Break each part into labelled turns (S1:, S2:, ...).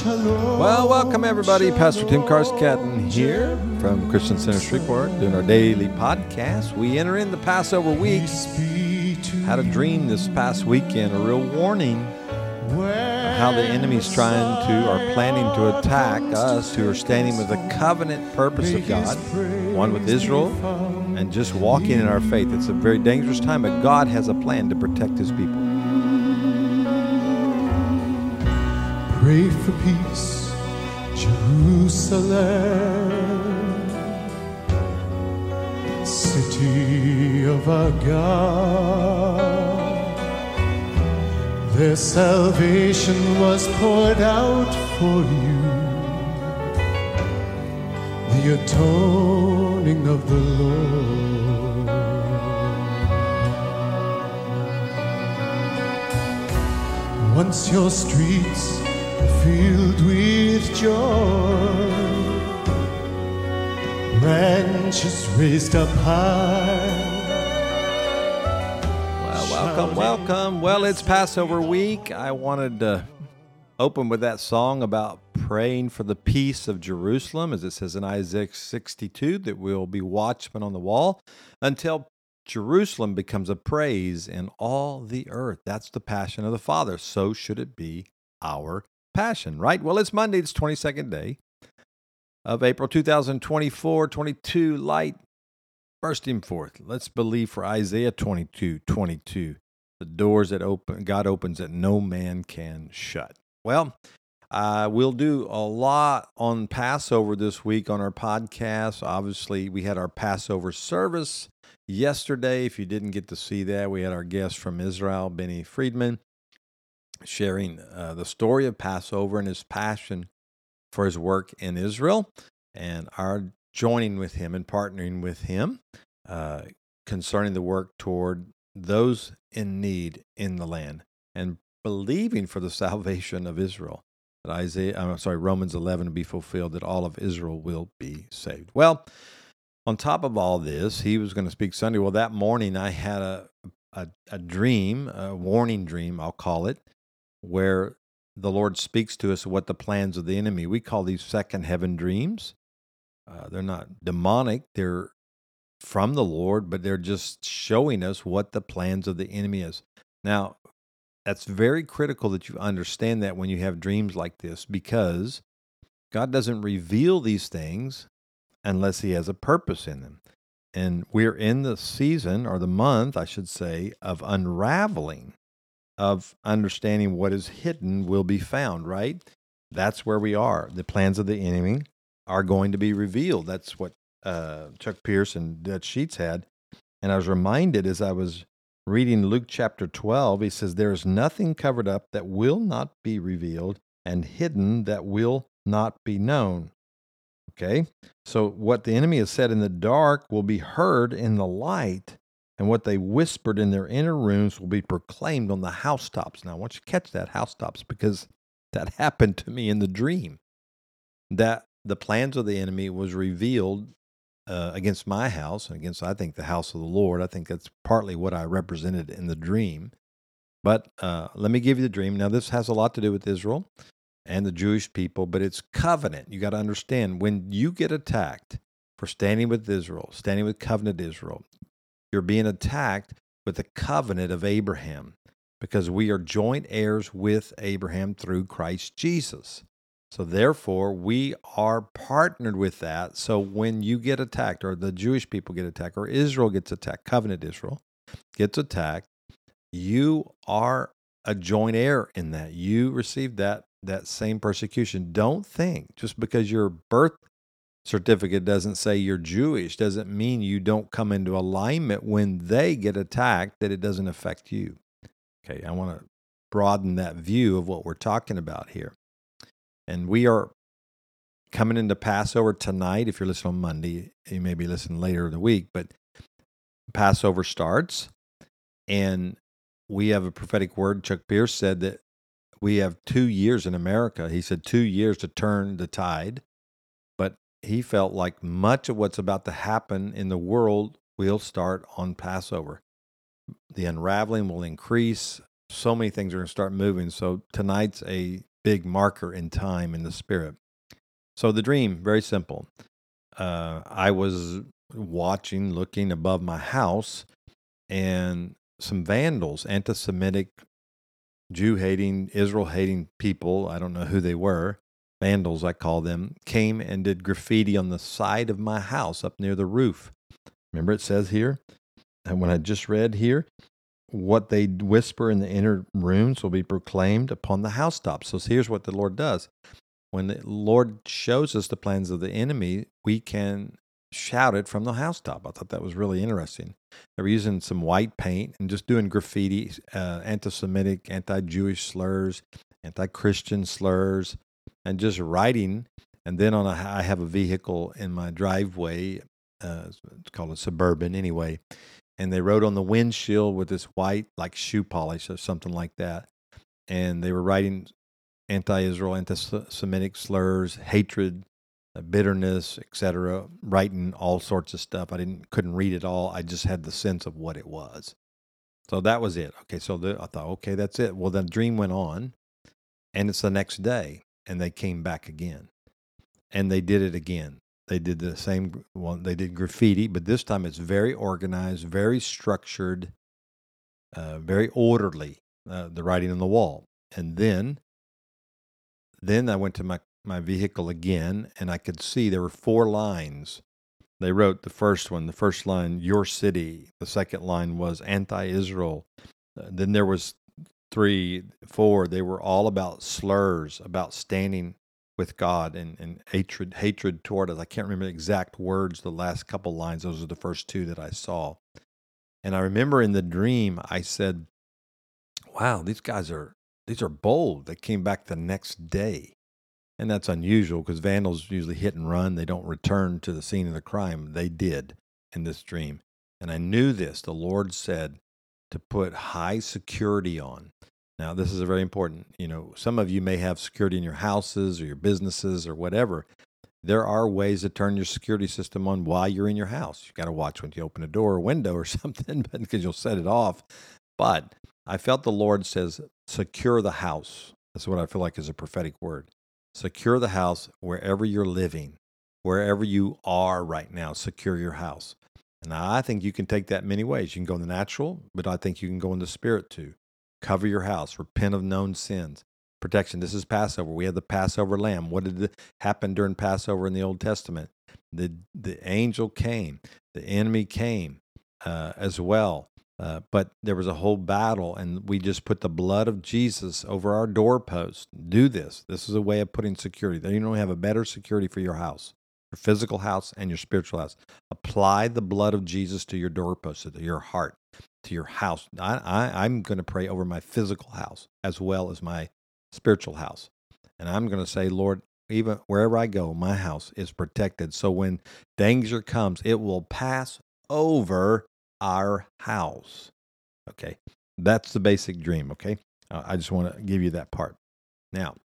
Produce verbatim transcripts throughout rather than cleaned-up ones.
S1: Well, welcome everybody. Pastor Tim Carscadden here from Christian Center Shreveport, doing our daily podcast. We enter in the Passover week. Had a dream this past weekend, a real warning of how the enemy's trying to, or planning to attack us who are standing with the covenant purpose of God, one with Israel, and just walking in our faith. It's a very dangerous time, but God has a plan to protect His people.
S2: Pray for peace, Jerusalem, city of our God. Their salvation was poured out for you, the atoning of the Lord. Once your streets filled with joy, branches raised up high.
S1: Well, welcome, welcome. Well, it's Passover week. I wanted to open with that song about praying for the peace of Jerusalem, as it says in Isaiah sixty-two, that we'll be watchmen on the wall until Jerusalem becomes a praise in all the earth. That's the passion of the Father. So should it be our passion, right? Well, it's Monday, it's twenty-second day of April two thousand twenty-four, twenty-two, light bursting forth. Let's believe for Isaiah twenty-two, twenty-two, the doors that open, God opens that no man can shut. Well, uh, we'll do a lot on Passover this week on our podcast. Obviously, we had our Passover service yesterday. If you didn't get to see that, we had our guest from Israel, Benny Friedman, sharing uh, the story of Passover and his passion for his work in Israel, and our joining with him and partnering with him uh, concerning the work toward those in need in the land and believing for the salvation of Israel. That Isaiah, I'm sorry, Romans eleven will be fulfilled, that all of Israel will be saved. Well, on top of all this, he was going to speak Sunday. Well, that morning I had a a, a dream, a warning dream, I'll call it, where the Lord speaks to us what the plans of the enemy. We call these second heaven dreams. Uh, they're not demonic. They're from the Lord, but they're just showing us what the plans of the enemy is. Now, that's very critical that you understand that when you have dreams like this, because God doesn't reveal these things unless He has a purpose in them. And we're in the season, or the month, I should say, of unraveling, of understanding what is hidden will be found, right? That's where we are. The plans of the enemy are going to be revealed. That's what uh, Chuck Pierce and Dutch Sheets had. And I was reminded as I was reading Luke chapter twelve, he says, there is nothing covered up that will not be revealed, and hidden that will not be known. Okay? So what the enemy has said in the dark will be heard in the light, and what they whispered in their inner rooms will be proclaimed on the housetops. Now, I want you to catch that, housetops, because that happened to me in the dream. That the plans of the enemy was revealed uh, against my house, and against, I think, the house of the Lord. I think that's partly what I represented in the dream. But uh, let me give you the dream. Now, this has a lot to do with Israel and the Jewish people, but it's covenant. You got to understand, when you get attacked for standing with Israel, standing with covenant Israel, you're being attacked with the covenant of Abraham, because we are joint heirs with Abraham through Christ Jesus. So therefore, we are partnered with that. So when you get attacked, or the Jewish people get attacked, or Israel gets attacked, covenant Israel gets attacked, you are a joint heir in that. You receive that, that same persecution. Don't think just because your birth certificate doesn't say you're Jewish doesn't mean you don't come into alignment when they get attacked, that it doesn't affect you. Okay, I want to broaden that view of what we're talking about here. And we are coming into Passover tonight. If you're listening on Monday, you may be listening later in the week, but Passover starts, and we have a prophetic word. Chuck Pierce said that we have two years in America. He said two years to turn the tide, but he felt like much of what's about to happen in the world will start on Passover. The unraveling will increase. So many things are going to start moving. So tonight's a big marker in time in the spirit. So the dream, very simple. Uh, I was watching, looking above my house, and some vandals, anti-Semitic, Jew-hating, Israel-hating people, I don't know who they were, vandals I call them, came and did graffiti on the side of my house up near the roof. Remember it says here, and when I just read here, what they whisper in the inner rooms will be proclaimed upon the housetops. So here's what the Lord does. When the Lord shows us the plans of the enemy, we can shout it from the housetop. I thought that was really interesting. They were using some white paint and just doing graffiti, uh, anti-Semitic, anti-Jewish slurs, anti-Christian slurs, and just writing. And then on a, I have a vehicle in my driveway, uh, it's called a Suburban anyway, and they wrote on the windshield with this white, like shoe polish or something like that. And they were writing anti-Israel, anti-Semitic slurs, hatred, uh, bitterness, et cetera, writing all sorts of stuff. I didn't couldn't read it all. I just had the sense of what it was. So that was it. Okay, so the, I thought, okay, that's it. Well, the dream went on, and it's the next day, and they came back again, and they did it again. They did the same one. They did graffiti, but this time it's very organized, very structured, uh, very orderly, uh, the writing on the wall. And then Then I went to my, my vehicle again, and I could see there were four lines. They wrote the first one, the first line, your city. The second line was anti-Israel. Uh, then there was three, four. They were all about slurs, about standing with God and, and hatred, hatred toward us. I can't remember the exact words, the last couple lines. Those are the first two that I saw. And I remember in the dream, I said, wow, these guys are, these are bold. They came back the next day. And that's unusual because vandals usually hit and run. They don't return to the scene of the crime. They did in this dream. And I knew this. The Lord said to put high security on. Now, this is very important. You know, some of you may have security in your houses or your businesses or whatever. There are ways to turn your security system on while you're in your house. You've got to watch when you open a door or window or something because you'll set it off. But I felt the Lord says, secure the house. That's what I feel like is a prophetic word. Secure the house wherever you're living, wherever you are right now, secure your house. And I think you can take that many ways. You can go in the natural, but I think you can go in the spirit too. Cover your house, repent of known sins. Protection. This is Passover. We have the Passover lamb. What did happen during Passover in the Old Testament? The, the angel came. The enemy came uh, as well. Uh, but there was a whole battle, and we just put the blood of Jesus over our doorpost. Do this. This is a way of putting security. Then you don't have a better security for your house, your physical house and your spiritual house. Apply the blood of Jesus to your doorpost, to your heart, to your house. I, I, I'm going to pray over my physical house as well as my spiritual house. And I'm going to say, Lord, even wherever I go, my house is protected. So when danger comes, it will pass over our house. Okay, that's the basic dream. Okay, uh, I just want to give you that part. Now,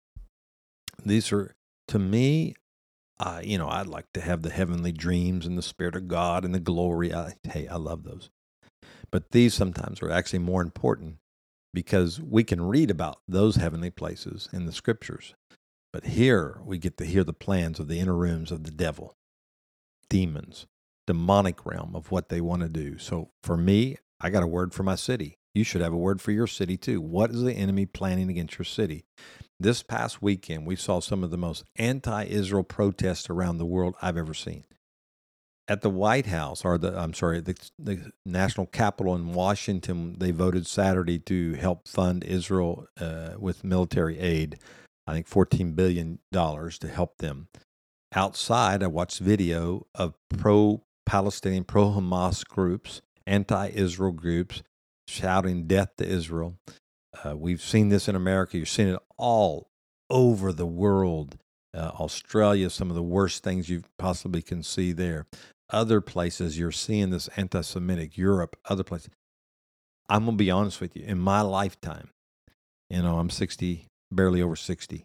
S1: these are, to me, uh, you know, I'd like to have the heavenly dreams and the Spirit of God and the glory. I, hey, I love those. But these sometimes are actually more important because we can read about those heavenly places in the scriptures. But here we get to hear the plans of the inner rooms of the devil, demons, demonic realm of what they want to do. So for me, I got a word for my city. You should have a word for your city too. What is the enemy planning against your city? This past weekend, we saw some of the most anti-Israel protests around the world I've ever seen. At the White House, or the, I'm sorry, the, the National Capitol in Washington, they voted Saturday to help fund Israel uh, with military aid. I think fourteen billion dollars to help them. Outside, I watched video of pro-Palestinian, pro-Hamas groups, anti-Israel groups, shouting death to Israel. Uh, we've seen this in America. You're seeing it all over the world. Uh, Australia, some of the worst things you possibly can see there. Other places, you're seeing this anti-Semitic, Europe, other places. I'm going to be honest with you. In my lifetime, you know, I'm sixty, barely over sixty.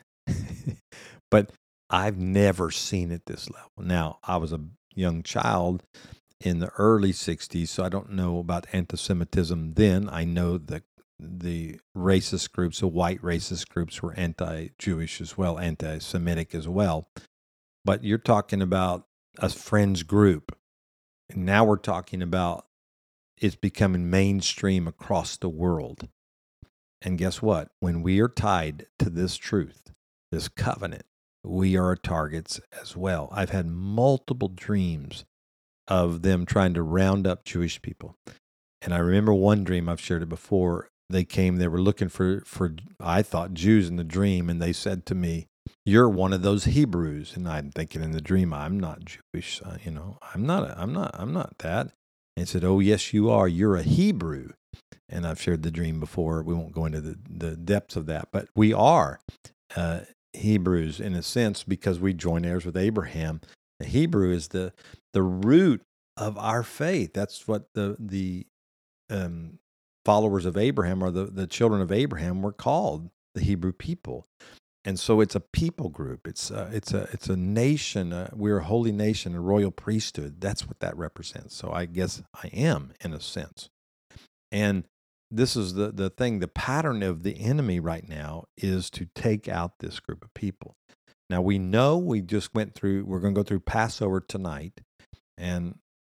S1: But I've never seen it this level. Now, I was a young child in the early sixties, so I don't know about anti-Semitism then. I know the the racist groups, the white racist groups, were anti-Jewish as well, anti-Semitic as well. But you're talking about a fringe group. And now we're talking about it's becoming mainstream across the world. And guess what? When we are tied to this truth, this covenant, we are targets as well. I've had multiple dreams of them trying to round up Jewish people. And I remember one dream, I've shared it before. They came, they were looking for, for I thought, Jews in the dream. And they said to me, "You're one of those Hebrews." And I'm thinking in the dream, I'm not Jewish. Uh, you know, I'm not, a, I'm not, I'm not that. And he said, "Oh, yes, you are. You're a Hebrew." And I've shared the dream before. We won't go into the, the depths of that, but we are uh, Hebrews in a sense because we join heirs with Abraham. The Hebrew is the the root of our faith. That's what the the um, followers of Abraham, or the, the children of Abraham, were called, the Hebrew people. And so it's a people group. It's a, it's a it's a nation. Uh, we're a holy nation, a royal priesthood. That's what that represents. So I guess I am, in a sense. And this is the, the thing, the pattern of the enemy right now is to take out this group of people. Now, we know we just went through, we're going to go through Passover tonight. And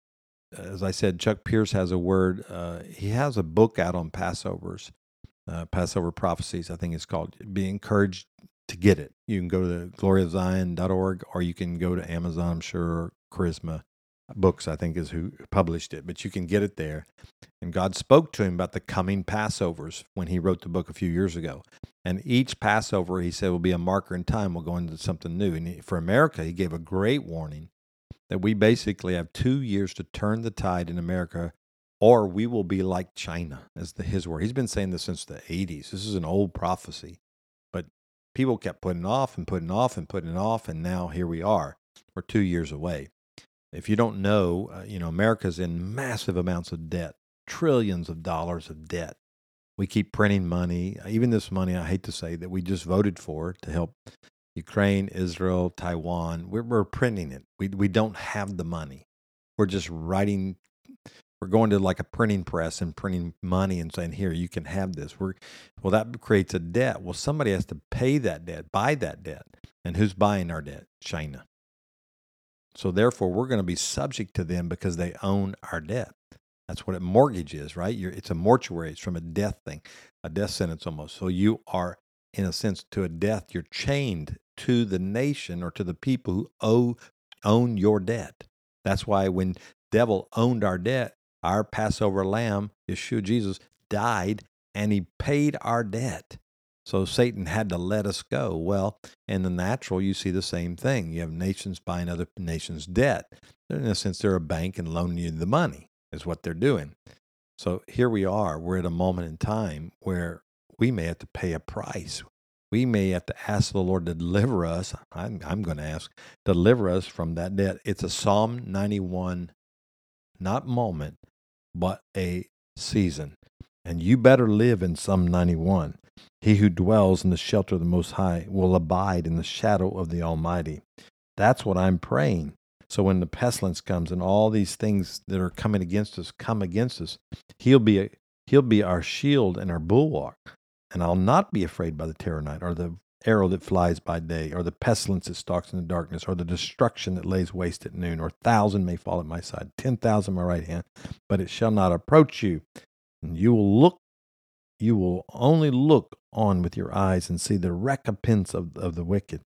S1: as I said, Chuck Pierce has a word. Uh, he has a book out on Passovers, uh, Passover Prophecies, I think it's called. Be encouraged to get it. You can go to glory of zion dot org, or you can go to Amazon, I'm sure, or Charisma Books, I think, is who published it. But you can get it there. And God spoke to him about the coming Passovers when he wrote the book a few years ago. And each Passover, he said, will be a marker in time. We'll go into something new. And he, for America, he gave a great warning that we basically have two years to turn the tide in America, or we will be like China, as the, his word. He's been saying this since the eighties. This is an old prophecy. But people kept putting off and putting off and putting off, and now here we are. We're two years away. If you don't know, uh, you know, America's in massive amounts of debt, trillions of dollars of debt. We keep printing money, even this money, I hate to say, that we just voted for to help Ukraine, Israel, Taiwan. We're, we're printing it. We we don't have the money. We're just writing. We're going to like a printing press and printing money and saying, "Here, you can have this." We're well, that creates a debt. Well, somebody has to pay that debt, buy that debt, and who's buying our debt? China. So therefore, we're going to be subject to them because they own our debt. That's what a mortgage is, right? You're, it's a mortuary. It's from a death thing, a death sentence almost. So you are, in a sense, to a death. You're chained to the nation or to the people who owe own your debt. That's why when devil owned our debt, our Passover lamb, Yeshua Jesus, died, and he paid our debt. So Satan had to let us go. Well, in the natural, you see the same thing. You have nations buying other nations' debt. In a sense, they're a bank and loaning you the money, is what they're doing. So here we are. We're at a moment in time where we may have to pay a price. We may have to ask the Lord to deliver us. I'm, I'm going to ask, deliver us from that debt. It's a Psalm ninety-one, not moment, but a season. And you better live in Psalm ninety-one. He who dwells in the shelter of the Most High will abide in the shadow of the Almighty. That's what I'm praying. So when the pestilence comes and all these things that are coming against us come against us, he'll be a, he'll be our shield and our bulwark. And I'll not be afraid by the terror night, or the arrow that flies by day, or the pestilence that stalks in the darkness, or the destruction that lays waste at noon, or thousand may fall at my side, ten thousand at my right hand, but it shall not approach you. And you will look, you will only look on with your eyes and see the recompense of, of the wicked.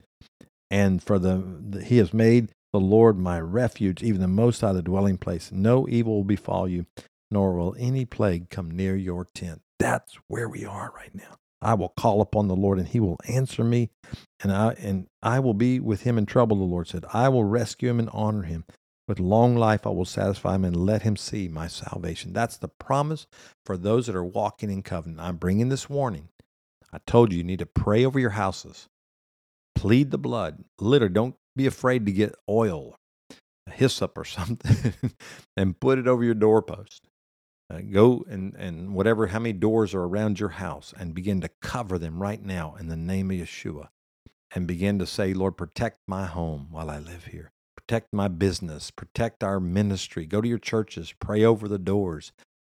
S1: And for the, the he has made the Lord my refuge, even the Most High the dwelling place. No evil will befall you, nor will any plague come near your tent. That's where we are right now. I will call upon the Lord, and he will answer me, and I and I will be with him in trouble, the Lord said. I will rescue him and honor him. With long life I will satisfy him and let him see my salvation. That's the promise for those that are walking in covenant. I'm bringing this warning. I told you, you need to pray over your houses. Plead the blood. Literally, don't be afraid to get oil, a hyssop or something, and put it over your doorpost. Uh, go and, and whatever, how many doors are around your house, and begin to cover them right now in the name of Yeshua. And begin to say, Lord, protect my home while I live here. Protect my business. Protect our ministry. Go to your churches. Pray over the doors.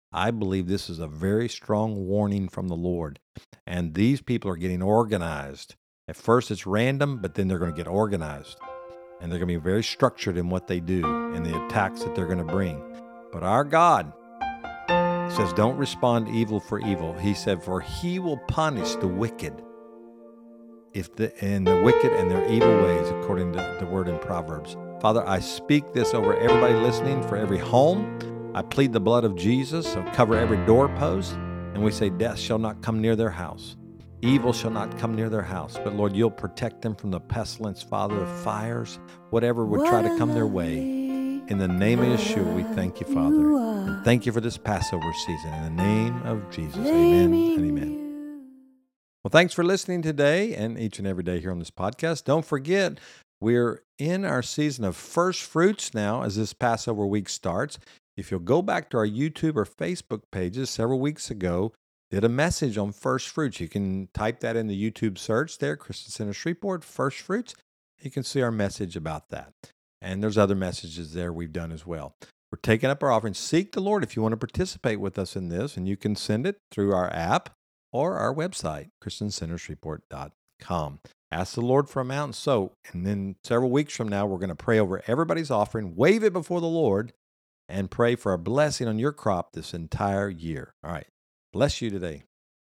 S1: I believe this is a very strong warning from the Lord. And these people are getting organized. At first it's random, but then they're going to get organized. And they're going to be very structured in what they do and the attacks that they're going to bring. But our God says, don't respond evil for evil. He said, for he will punish the wicked if the and the wicked and their evil ways, according to the word in Proverbs. Father, I speak this over everybody listening, for every home. I plead the blood of Jesus, so cover every doorpost. And we say, death shall not come near their house. Evil shall not come near their house. But Lord, you'll protect them from the pestilence, Father, of fires, whatever would try to come their way. In the name of Yeshua, we thank you, Father. And thank you for this Passover season. In the name of Jesus, amen and amen. Well, thanks for listening today and each and every day here on this podcast. Don't forget, we're in our season of first fruits now as this Passover week starts. If you'll go back to our YouTube or Facebook pages several weeks ago, did a message on first fruits. You can type that in the YouTube search there, Christian Center Shreveport, first fruits. You can see our message about that. And there's other messages there we've done as well. We're taking up our offering. Seek the Lord if you want to participate with us in this, and you can send it through our app or our website, Christian Center Shreveport dot com. Ask the Lord for amount and sow. And then several weeks from now, we're going to pray over everybody's offering, wave it before the Lord, and pray for a blessing on your crop this entire year. All right. Bless you today.